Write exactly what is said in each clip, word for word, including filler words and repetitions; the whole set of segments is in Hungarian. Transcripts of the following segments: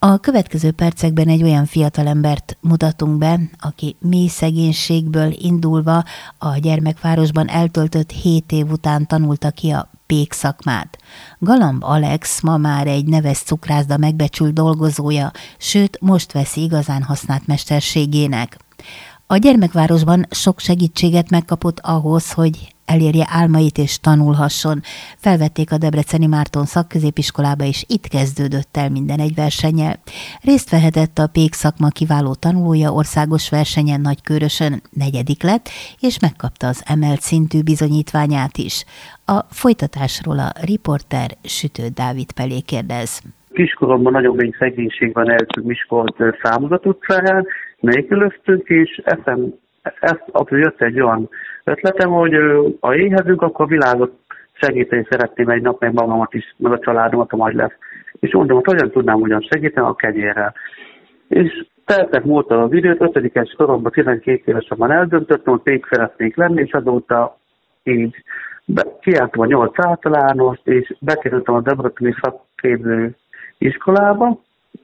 A következő percekben egy olyan fiatalembert mutatunk be, aki mély szegénységből indulva a gyermekvárosban eltöltött hét év után tanulta ki a pék szakmát. Galamb Alex ma már egy neves cukrászda megbecsült dolgozója, sőt most veszi igazán használt mesterségének. A gyermekvárosban sok segítséget megkapott ahhoz, hogy elérje álmait és tanulhasson. Felvették a Debreceni Márton szakközépiskolába, és itt kezdődött el minden egy versennyel. Részt vehetett a pék szakma kiváló tanulója országos versenyen Nagykőrösön, negyedik lett, és megkapta az emelt szintű bizonyítványát is. A folytatásról a riporter Sütő Dávid Pelé kérdez. Kiskoromban nagyon mély szegénységben éltünk Miskolc Számozat utcáján, nélkülöztünk, és eszem, ezt akkor jött egy olyan ötletem, hogy ha éhezünk, akkor a világot segíteni szeretném egy nap, meg magamat is, meg a családomat, ha majd lesz. És mondom, hogy hogyan tudnám ugyan segíteni a kenyérrel. És teltek múltal az időt, ötödikes koromban, tizenkét évesen már eldöntöttem, hogy pék szeretnék lenni, és azóta így kiálltam a nyolc általánost, és bekerültem a Debreceni szakképző iskolába,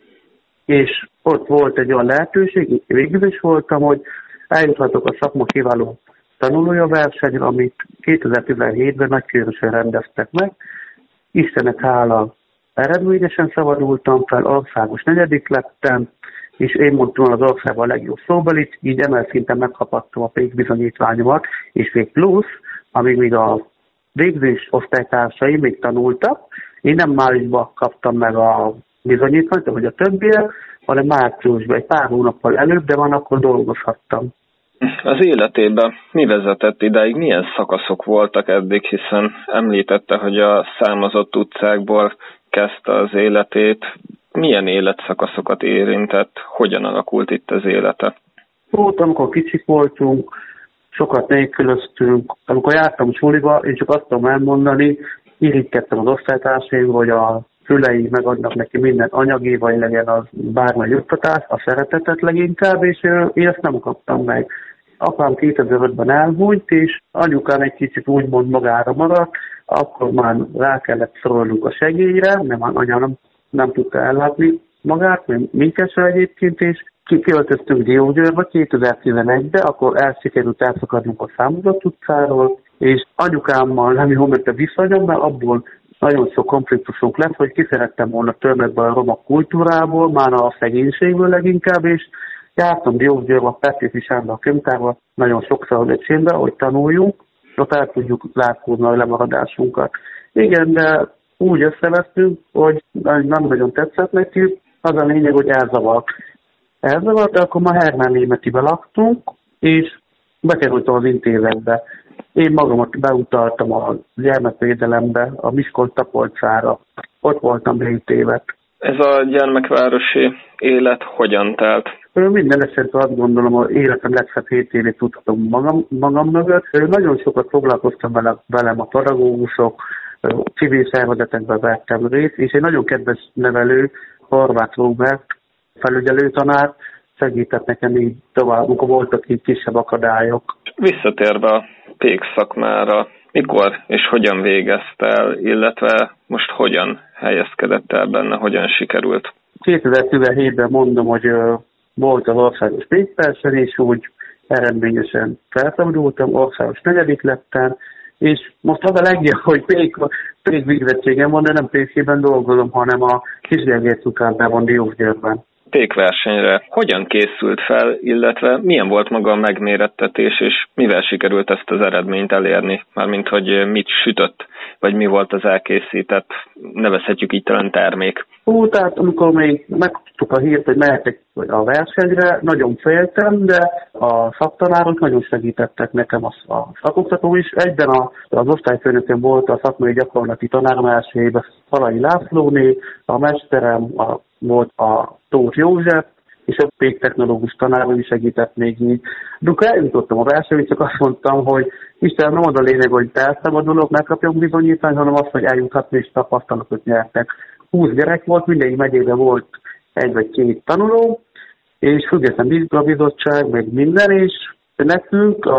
és ott volt egy olyan lehetőség, végül is voltam, hogy eljuthatok a szakma kiváló tanulója versenyre, amit kétezer-tizenhétben Nagykőrösön rendeztek meg. Istennek hála, eredményesen szabadultam fel, országos negyedik lettem, és én mondtam az országban a legjobb szóbelit, így emelt szinten megkaphattam a pék bizonyítványomat, és még plusz, amíg még a végzős osztálytársaim még tanultak, én nem májusban kaptam meg a bizonyítványt, hogy a többiek, hanem márciusban, egy pár hónappal előbb, de van, akkor dolgozhattam. Az életében mi vezetett idáig, milyen szakaszok voltak eddig, hiszen említette, hogy a Számozott utcákból kezdte az életét. Milyen életszakaszokat érintett, hogyan alakult itt az élete? Volt, amikor kicsik voltunk, sokat nélkülöztünk, amikor jártam suliba, én csak azt tudom elmondani, irigykedtem az osztálytársaim, hogy a szülei megadnak neki minden anyagi, vagy legyen az bármely juttatás, a szeretetet leginkább, és én ezt nem kaptam meg. Apám kétezer-ötben elhúnyt, és anyukám egy kicsit úgymond magára maradt, akkor már rá kellett szorulnunk a segélyre, mert már anya nem, nem tudta ellátni magát, mert minket sem egyébként, és kiköltöztünk Diósgyőrbe kétezer-tizenegyben, akkor elsikerült elszakadnunk a Számozat utcáról, és anyukámmal nem jó ment a viszonyom, mert abból nagyon sok konfliktusunk lett, hogy ki szerettem volna törnedbe a roma kultúrából, már a szegénységből leginkább, és jártam Diósgyőrbe a Petőfi Sándor a könyvtárba, nagyon sokszor az öcsémbe, hogy tanuljunk, ott el tudjuk látni a lemaradásunkat. Igen, de úgy összevesztünk, hogy nem nagyon tetszett nekünk, az a lényeg, hogy elzavart. Elzavart, de akkor ma Hermán Németibe laktunk, és bekerültem az intézetbe. Én magamat beutaltam a gyermekvédelembe, a Miskolc-Tapolcára. Ott voltam hét évet. Ez a gyermekvárosi élet hogyan telt? Minden esetben azt gondolom, hogy életem legszebb hét évét tudhatom magam, magam mögött. Nagyon sokat foglalkoztam vele, velem a pedagógusok, civil szervezetekben vettem részt, és egy nagyon kedves nevelő, Horváth Róbert, felügyelőtanár, segített nekem így tovább, amikor voltak így kisebb akadályok. Visszatérve a pék szakmára, mikor és hogyan végezte el, illetve most hogyan helyezkedett el benne, hogyan sikerült? kétezer-tizenhétben mondom, hogy volt az országos pékverseny, és úgy eredményesen felszabadultam, országos negyedik lettem, és most az a legjobb, hogy pék, pék végzettségem van, de nem pékében dolgozom, hanem a Kisgergely cukrászdában Diósgyőrben. Pékversenyre hogyan készült fel, illetve milyen volt maga a megmérettetés, és mivel sikerült ezt az eredményt elérni? Mármint, hogy mit sütött, vagy mi volt az elkészített, nevezhetjük így talán termék? Hú, tehát amikor még megtudtuk a hírt, hogy mehetek a versenyre, nagyon féltem, de a szaktanárok nagyon segítettek nekem, a szakoktató is. Egyben a, az osztályfőnököm volt a szakmai gyakorlati tanárom első évben, Szalai Lászlóné, a mesterem a, volt a Tóth József, és a péktechnológus tanárom is segített még így. De akkor eljutottam a versenyre, csak azt mondtam, hogy Istenem, nem az a lényeg, hogy elszabadulok, megkapjak bizonyítványt, hanem azt, hogy eljuthatni és tapasztalatot nyertek. húsz gyerek volt, mindegyik megyében volt egy vagy két tanuló, és független vizsgabizottság, meg minden, és nekünk a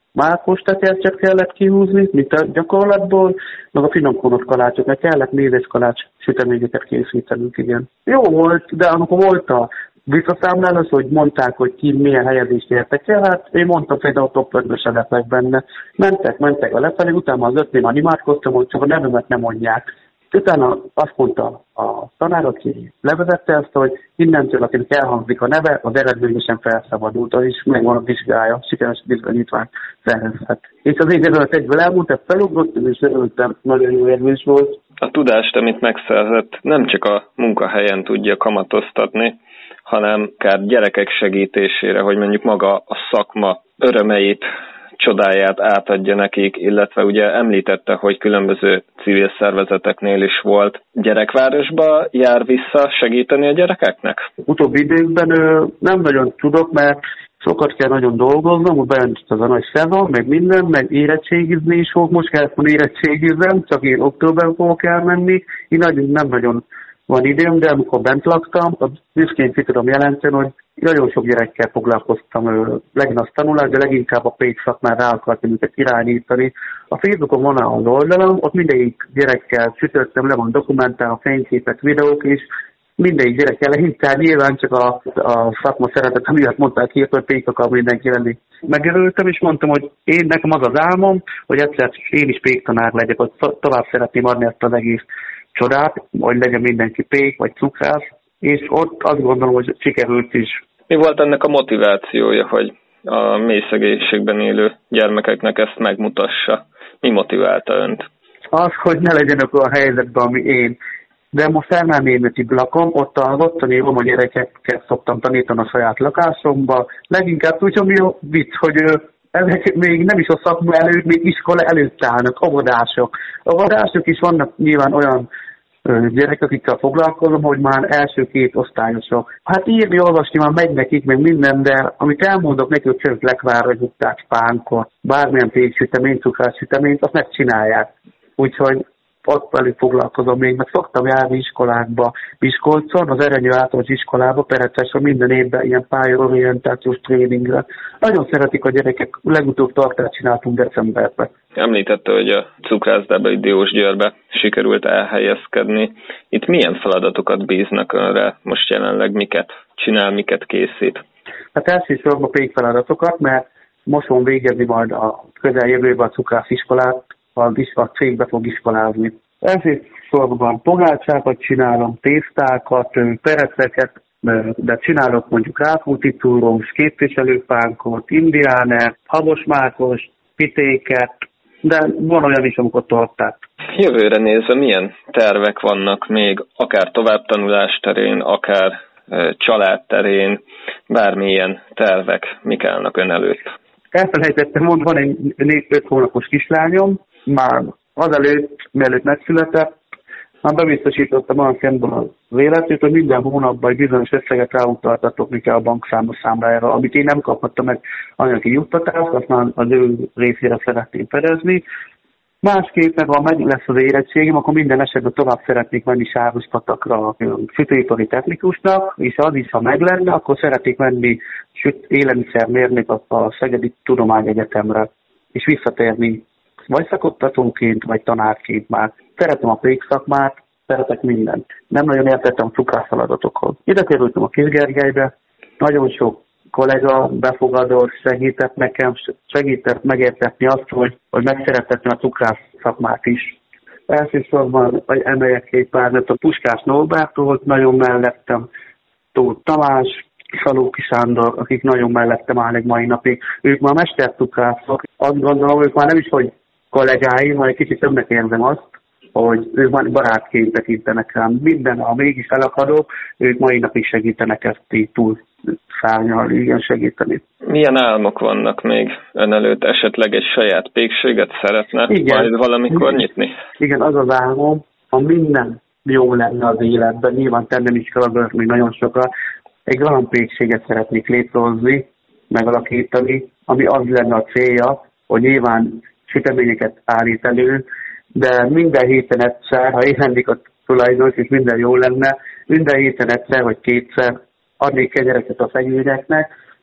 mákos tekercset kellett kihúzni, mint a gyakorlatból, meg a finomkonott kalácsoknak kellett mézes kalács süteményeket készítenünk, igen. Jó volt, de amikor volt a visszaszámlálás, hogy mondták, hogy ki milyen helyezést értek el, hát én mondtam például a top ötbe se lettek benne. Mentek, mentek a lefelé, utána az ötnél animátkoztam, hogy csak a nevemet nem mondják. Utána azt mondta a tanár, aki levezette ezt, hogy innentől, akinek elhangzik a neve, az eredményesen felszabadult, az is megvan a vizsgája, sikeres bizonyítvány szerezhet. És az én előtt egyből elmúlt, ezt felugrottam, és örültem, nagyon jó érvés volt. A tudást, amit megszerzett, nem csak a munkahelyen tudja kamatoztatni, hanem akár gyerekek segítésére, hogy mondjuk maga a szakma örömeit, csodáját átadja nekik, illetve ugye említette, hogy különböző civil szervezeteknél is volt. Gyerekvárosba jár vissza segíteni a gyerekeknek? Utóbbi időkben nem nagyon tudok, mert sokat kell nagyon dolgoznom, hogy bejön az a nagy szezon, meg minden, meg érettségizni is fog. Most kell, hogy érettségizem, csak én októberben fogok elmenni. Én nagyon, nem nagyon van időm, de amikor bent laktam, büszkén ki tudom jelenteni, hogy nagyon sok gyerekkel foglalkoztam, legyen az tanulás, de leginkább a pék szakmán rá akartam őket irányítani. A Facebookon van az oldalam, ott mindegyik gyerekkel sütöttem, le van dokumentál, a fényképek, videók is, mindegyik gyerekkel lehinkább nyilván csak a, a szakma szeretet, amiatt mondták ki, hogy pék akar mindenki lenni. Megörültem, és mondtam, hogy én nekem az az álmom, hogy egyszer én is péktanár legyek, hogy tovább szeretném adni ezt az egész csodát, hogy legyen mindenki pék vagy cukrász, és ott azt gondolom, hogy sikerült is. Mi volt ennek a motivációja, hogy a mély szegénységben élő gyermekeknek ezt megmutassa? Mi motiválta önt? Az, hogy ne legyenek olyan helyzetben, ami én. De most elmennémeti lakom, ott az ottani roma gyerekeket szoktam tanítani a saját lakásomba. Leginkább tudja, mi a vicc, hogy ezek még nem is a szakma előtt, még iskola előtt állnak, óvodások. Óvodások is vannak nyilván olyan gyerekek, akikkel foglalkozom, hogy már első két osztályosok. Hát írni, olvasni már megy nekik, meg minden, de amit elmondok neki, hogy csak lekvárra jutták pánkot, bármilyen péksüteményt, cukrássüteményt, azt megcsinálják. Úgyhogy ott velük foglalkozom még, meg szoktam járni iskolákba, Miskolcon, az Erenyő általános iskolába, Perecesen minden évben ilyen pályaorientációs tréningre. Nagyon szeretik a gyerekek, legutóbb tartást csináltunk decemberben. Említette, hogy a cukrászdába, Diósgyőrbe sikerült elhelyezkedni. Itt milyen feladatokat bíznak önre? Most jelenleg miket csinál, miket készít? Hát elsősorban a pékfeladatokat, mert most van végezni majd a közeljövőben a cukrásziskolát, a cégbe fog iskolázni. Elsősorban pogácsákat csinálom, tésztákat, pereceket, de csinálok mondjuk ráfútitúrós, képviselőpánkot, indiáner, habosmákos, pitéket, de van olyan is, amikor tortát. Jövőre nézve milyen tervek vannak még, akár továbbtanulás terén, akár család terén, bármilyen tervek, mik állnak ön előtt? Elfelejtettem mondani, van egy négy-öt hónapos kislányom, már azelőtt, mielőtt megszületett, már bebiztosítottam olyan szemben az életét, hogy minden hónapban egy bizonyos összeget ráutaltatok kell a bankszámos számlájára, amit én nem kaphattam meg anyagi juttatást, azt már az ő részére szeretném fedezni. Másképp meg, ha meg lesz az érettségem, akkor minden esetben tovább szeretnék menni Sárospatakra a sütőipari technikusnak, és az is, ha meg lenne, akkor szeretnék menni élelmiszermérnök a Szegedi Tudományegyetemre, és visszatérni vagy szakoktatóként, vagy tanárként már. Szeretem a pékszakmát, szeretek mindent. Nem nagyon értettem a cukrászfeladatokhoz. Ide kerültem a Kisgergelybe, nagyon sok kollega befogadott, segített nekem, segített megértetni azt, hogy, hogy megszerettetni a cukrász szakmát is. Elsősorban emeljek két párnat, a Puskás Norbert volt nagyon mellettem, Tóth Tamás, Salóki Sándor, akik nagyon mellettem állnak mai napig. Ők már mestercukrászok. Azt gondolom, ők már nem is, hogy kollégáim, hanem kicsit többnek érzem azt, hogy ők már barátként tekintenek rám. Minden, ha mégis elakadok, ők mai napig segítenek ezt így túl szárnyalni, igen, segíteni. Milyen álmok vannak még ön előtt? Esetleg egy saját pékséget szeretne igen. majd valamikor igen. nyitni? Igen, az az álmom, ha minden jó lenne az életben, nyilván tennem is kell még nagyon sokat, egy olyan pékséget szeretnék létrehozni, megalakítani, ami az lenne a célja, hogy nyilván süteményeket állít elő, de minden héten egyszer, ha én lennék a tulajdonos, és minden jó lenne, minden héten egyszer vagy kétszer adnék kegyereket a fegyőreknek,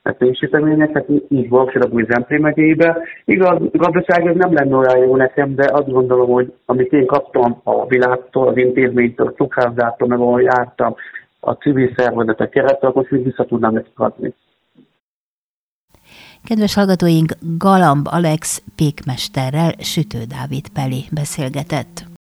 pénzsüteményeket, így Borsod-Abaúj Zemplén megyébe. Igaz, gazdaság ez nem lenne olyan jó nekem, de azt gondolom, hogy amit én kaptam a világtól, az intézménytől, a cukrászától, meg ahol jártam, a civil szervezetek kerettel, akkor így vissza tudnám ezt adni. Kedves hallgatóink, Galamb Alex pékmesterrel Sütő Dávid Peli beszélgetett.